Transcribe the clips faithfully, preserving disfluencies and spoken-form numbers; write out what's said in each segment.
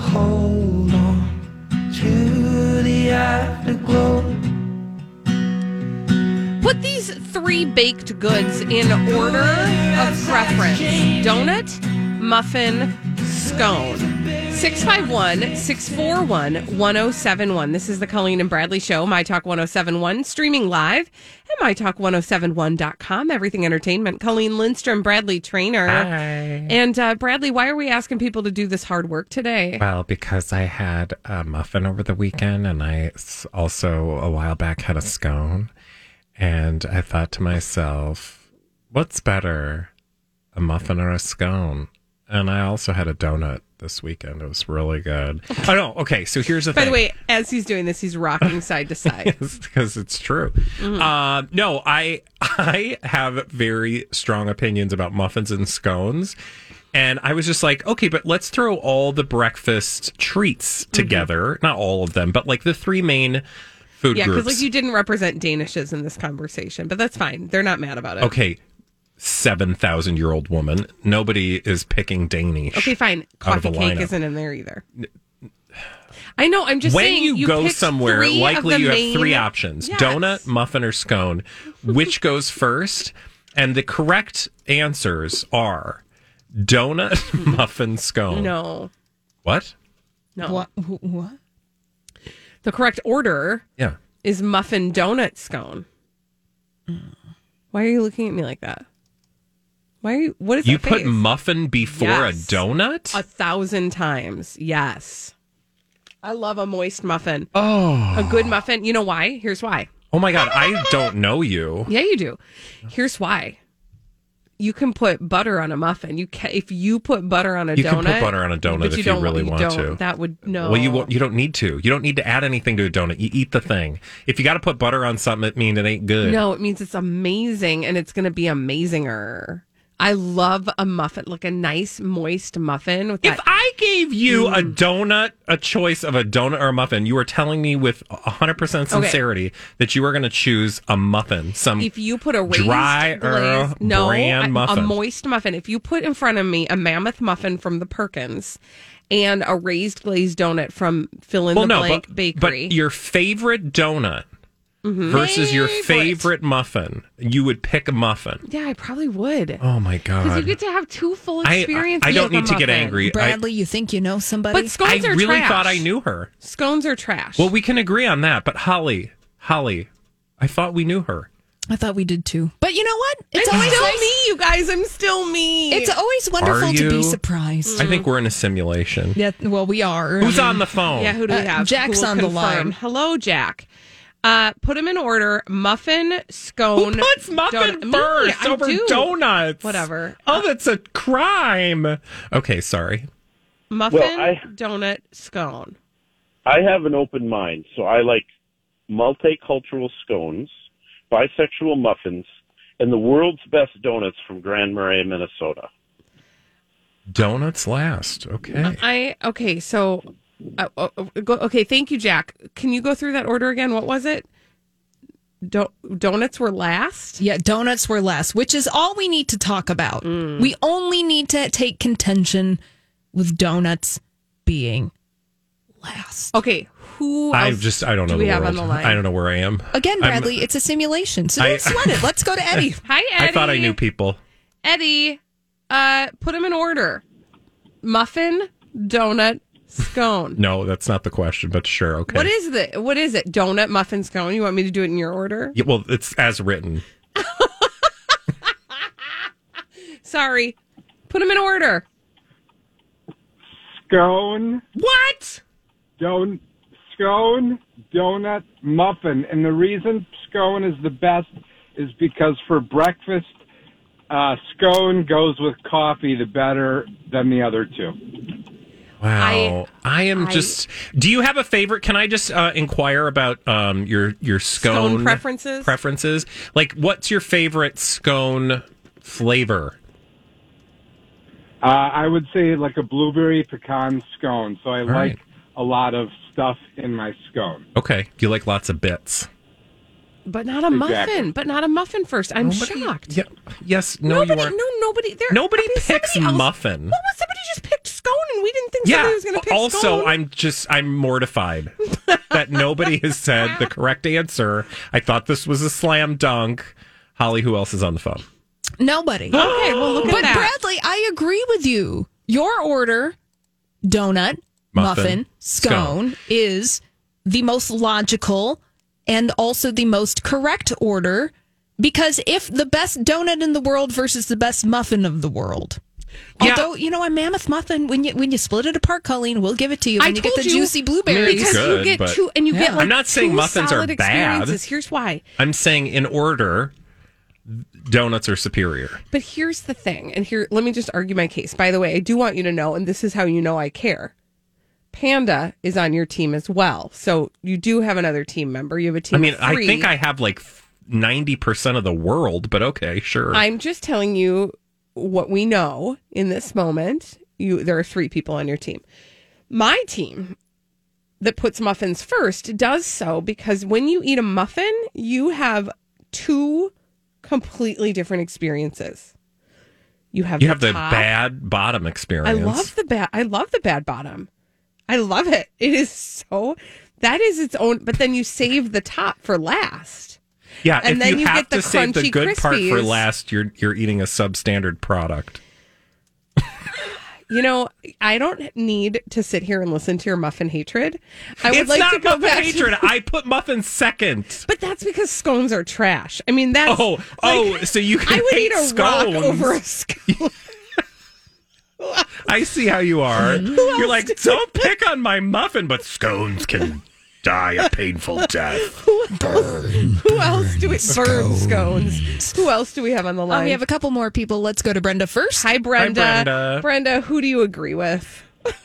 hold on to the afterglow. Put these three baked goods in order of preference. Donut, muffin, scone. six five one, six four one, one oh seven one. This is the Colleen and Bradley Show, My Talk one oh seven one, streaming live at my talk one oh seven one dot com. Everything Entertainment. Colleen Lindstrom, Bradley Trainer. Hi. And uh, Bradley, why are we asking people to do this hard work today? Well, because I had a muffin over the weekend, and I also, a while back, had a scone. And I thought to myself, what's better, a muffin or a scone? And I also had a donut this weekend. It was really good. Oh, no. Okay. So here's the By thing. the way, as he's doing this, he's rocking side to side. Because it's true. Mm-hmm. Uh, no, I I have very strong opinions about muffins and scones. And I was just like, okay, but let's throw all the breakfast treats together. Mm-hmm. Not all of them, but like the three main food yeah, groups. because like you didn't represent Danishes in this conversation, but that's fine. They're not mad about it. Okay. seven thousand year old woman. Nobody is picking Danish. Okay, fine. Coffee cake lineup. Isn't in there either. I know. I'm just when saying. you, you go picked somewhere, three likely of the you main... have three options: yes. donut, muffin, or scone. Which goes first? And the correct answers are donut, muffin, scone. No. What? No. What? What? The correct order Yeah. is muffin, donut, scone. Why are you looking at me like that? Why are you? What is You that put face? muffin before Yes. a donut? A thousand times. Yes. I love a moist muffin. Oh. A good muffin. You know why? Here's why. Oh my God, I don't know you. Yeah, you do. Here's why. You can put butter on a muffin. You can, if you put butter on a You donut. can put butter on a donut but if you don't, really want don't. to. That would no. Well, you won't, you don't need to. You don't need to add anything to a donut. You eat the thing. If you got to put butter on something, it means it ain't good. No, it means it's amazing, and it's going to be amazinger. I love a muffin, like a nice moist muffin with that. If I gave you mm. a donut, a choice of a donut or a muffin, you were telling me with one hundred percent sincerity okay. that you were going to choose a muffin. Some if you put a raised dry glaze, no, bran a, muffin. a moist muffin. If you put in front of me a mammoth muffin from the Perkins and a raised glazed donut from fill in well, the no, blank but, bakery, but your favorite donut mm-hmm. versus your favorite muffin, you would pick a muffin. Yeah, I probably would. Oh my God. Because you get to have two full experiences. I, I, I don't need to muffin. get angry. Bradley, I, you think you know somebody? But scones I are really trash. thought I knew her. Scones are trash. Well, we can agree on that. But Holly, Holly, I thought we knew her. I thought we did too. But you know what? It's I'm always still nice. me, you guys. I'm still me. It's always wonderful to be surprised. Mm. I think we're in a simulation. Yeah, well, we are. Who's on the phone? Yeah, who do we have? Uh, Jack's on confirm? the line. Hello, Jack. Uh, put them in order. Muffin, scone. Who puts muffin donut? first Me, over do. donuts? Whatever. Oh, that's a crime. Okay, sorry. Muffin, well, I, donut, scone. I have an open mind, so I like multicultural scones, bisexual muffins, and the world's best donuts from Grand Marais, Minnesota. Donuts last. Okay. I okay. So, uh, uh, go, okay. Thank you, Jack. Can you go through that order again? What was it? Do- donuts were last? Yeah, donuts were last, which is all we need to talk about. Mm. We only need to take contention with donuts being last. Okay, who I else just I don't know do we the have world. on the line? I don't know where I am. Again, Bradley, I'm, it's a simulation, so don't I, sweat it. Let's go to Eddie. Hi, Eddie. I thought I knew people. Eddie, uh, put them in order. Muffin, donut, scone. No, that's not the question, but sure, okay. What is the what is it? Donut, muffin, scone. You want me to do it in your order? Yeah, well, it's as written. Sorry. Put them in order. Scone. What? Don scone, donut, muffin. And the reason scone is the best is because for breakfast, uh, scone goes with coffee the better than the other two. Wow. I, I am I, just... Do you have a favorite? Can I just uh, inquire about um, your, your scone... Scone preferences? Preferences? Like, what's your favorite scone flavor? Uh, I would say like a blueberry pecan scone. So I All like right. a lot of stuff in my scone. Okay. You like lots of bits. But not a Exactly. muffin. But not a muffin first. I'm Nobody, shocked. Yeah, yes, no, nobody, you are. no, nobody. There, Nobody I mean, picks somebody else- muffin. Well, somebody just picked scone, and we didn't think somebody who's going to pick also, scone. I'm just, I'm mortified that nobody has said the correct answer. I thought this was a slam dunk. Holly, who else is on the phone? Nobody. Okay, well, look at But that. Bradley, I agree with you. Your order, donut, muffin, Muffin, scone, is the most logical and also the most correct order, because if the best donut in the world versus the best muffin of the world. Yeah. Although, you know, a mammoth muffin, when you when you split it apart, Colleen, we'll give it to you when I you get told the you, juicy blueberries. Because Good, you get but- two, and you get Yeah. like I'm not saying two muffins are solid bad. experiences. Here's why. I'm saying in order, donuts are superior. But here's the thing, and here, let me just argue my case. By the way, I do want you to know, and this is how you know I care. Panda is on your team as well, so you do have another team member. You have a team. I mean, of I three. think I have like ninety percent of the world, but okay, sure. I'm just telling you what we know in this moment. You, there are three people on your team. My team that puts muffins first does so because when you eat a muffin, you have two completely different experiences. You have you the have the top. bad bottom experience. I love the bad. I love the bad bottom. I love it. It is so. That is its own. But then you save the top for last. Yeah, and if then you, you have get the to save the crunchy good part for Krispies. last, you're you're eating a substandard product. You know, I don't need to sit here and listen to your muffin hatred. I would It's like not to go muffin back. hatred. I put muffins second. But that's because scones are trash. I mean, that's. Oh, oh, so you can I would hate eat a scones. rock over a scone. I see how you are. You're like, don't pick on my muffin, but scones can die a painful death. Who else do we burn scones? Who else do we have on the line? Uh, we have a couple more people. Let's go to Brenda first. Hi, Brenda. Brenda. Brenda, who do you agree with?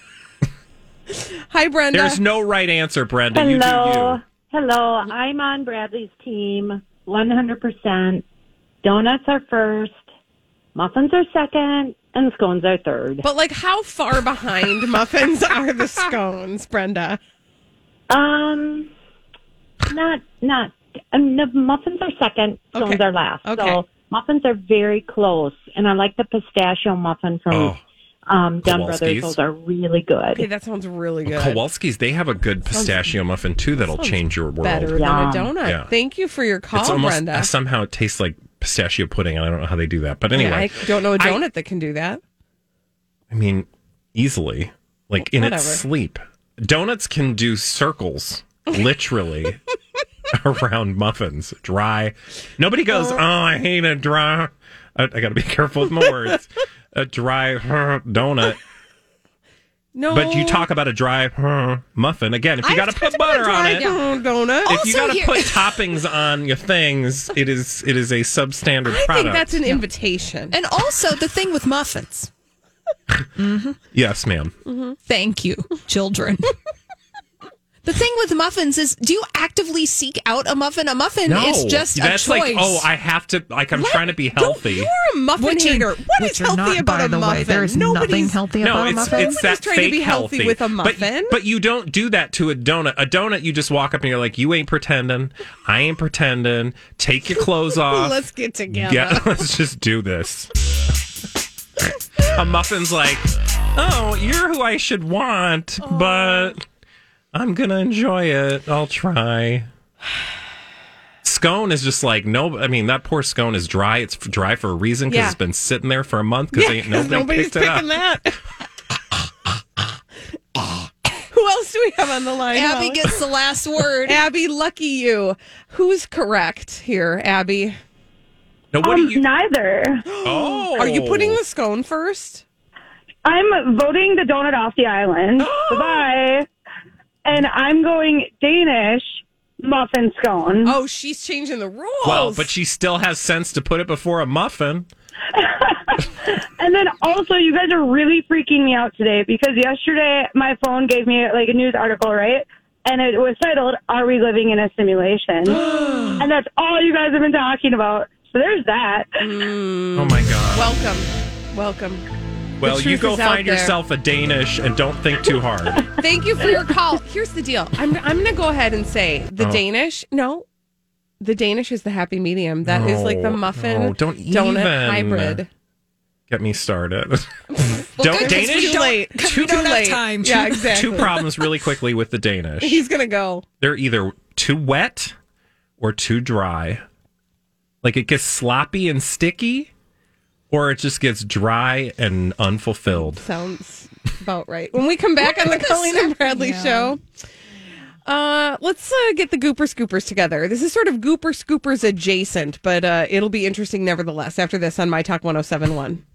Hi, Brenda. There's no right answer, Brenda. You do Hello. you. Hello. I'm on Bradley's team one hundred percent. Donuts are first, muffins are second, and scones are third. But like, how far behind muffins are the scones, Brenda? Um, not, not, um, the muffins are second, scones Okay. are last. Okay. So muffins are very close, and I like the pistachio muffin from Oh. um, Dunn Kowalski's. Brothers. Those are really good. Okay, that sounds really good. Kowalski's, they have a good pistachio muffin too that'll change your world. Better Yum. than a donut. Yeah. Thank you for your call, It's almost Brenda. somehow it tastes like pistachio pudding, and I don't know how they do that. But anyway, Yeah, I don't know a I- donut that can do that. I mean, easily, like in Whatever. its sleep. Donuts can do circles, literally, around muffins. Dry. Nobody goes, oh, I hate a dry. I, I got to be careful with my words. A dry uh, donut. No, But you talk about a dry uh, muffin. Again, if you I've got to talked put about a butter on dry it. donut. If you Also got to here- put toppings on your things, it is it is a substandard I product. think that's an invitation. And also the thing with muffins. Yes, ma'am. Thank you, children. The thing with muffins is, do you actively seek out a muffin? A muffin No, is just that's a choice. like, oh, I have to, like, I'm What? trying to be Don't- healthy. You're a muffin Which are- hater. What which is are healthy not, about by a the way. muffin? There's Nobody's nothing healthy No, about a it's muffin. it's that Nobody's trying to fake be healthy healthy with a But- muffin. But, you don't do that to a donut. A donut, you just walk up and you're like, you ain't pretending. I ain't pretending. Take your clothes off. Let's get together. Yeah, let's just do this. A muffin's like, oh, you're who I should want, but I'm gonna enjoy it. I'll try. Scone is just like, no, I mean, that poor scone is dry. It's f- dry for a reason because Yeah. it's been sitting there for a month because Yeah, ain't 'cause nobody nobody's picked it up. picking that. Who else do we have on the line? Abby Holly? gets the last word. Abby, lucky you. Who's correct here, Abby? Now, what Um, do you? neither. Oh, Are you putting the scone first? I'm voting the donut off the island. Bye-bye. And I'm going Danish muffin scone. Oh, she's changing the rules. Well, but she still has sense to put it before a muffin. And then also, you guys are really freaking me out today because yesterday my phone gave me like a news article, right? And it was titled, "Are We Living in a Simulation?" And that's all you guys have been talking about. So there's that. Oh my god. welcome, welcome. Well, you truth go is out find there. yourself a Danish and don't think too hard. Thank you for your call. Here's the deal. I'm I'm going to go ahead and say the Oh. Danish. No, the Danish is the happy medium. That is like the No, muffin no, don't donut even. hybrid. get me started. Don't good, 'cause Danish. we Too don't- late. 'cause Too, we don't too have late. time. Yeah, exactly. Two problems really quickly with the Danish. He's gonna go. They're either too wet or too dry. Like it gets sloppy and sticky, or it just gets dry and unfulfilled. Sounds about right. When we come back on the Colleen and Bradley Yeah. show, uh, let's uh, get the Gooper Scoopers together. This is sort of Gooper Scoopers adjacent, but uh, it'll be interesting nevertheless after this on My Talk one oh seven one.